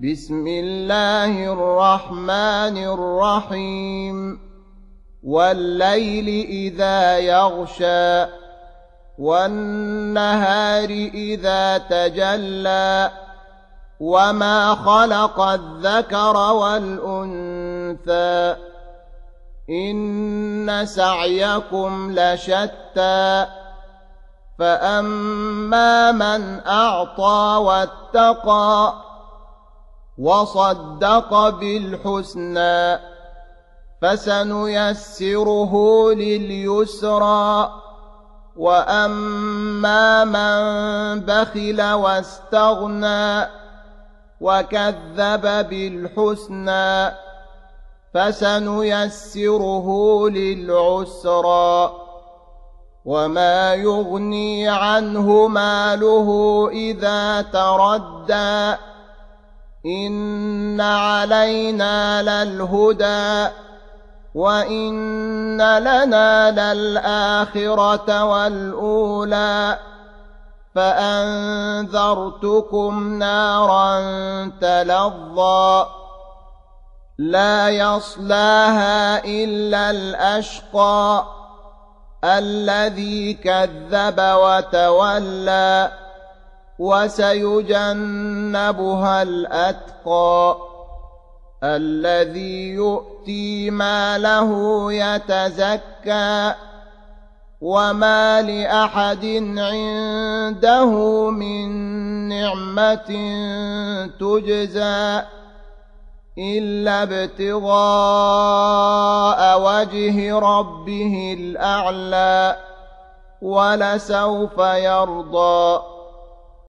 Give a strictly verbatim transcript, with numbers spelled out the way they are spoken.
بسم الله الرحمن الرحيم والليل إذا يغشى والنهار إذا تجلى وما خلق الذكر والأنثى إن سعيكم لشتى فأما من أعطى واتقى وصدق بالحسنى فسنيسره لليسرى وأما من بخل واستغنى وكذب بالحسنى فسنيسره للعسرى وما يغني عنه ماله إذا تردى إن علينا للهدى وإن لنا للآخرة والأولى فأنذرتكم نارا تلظى لا يصلاها إلا الأشقى الذي كذب وتولى وسيجنبها الأتقى الذي يؤتي ماله يتزكى وما لأحد عنده من نعمة تجزى إلا ابتغاء وجه ربه الأعلى ولسوف يرضى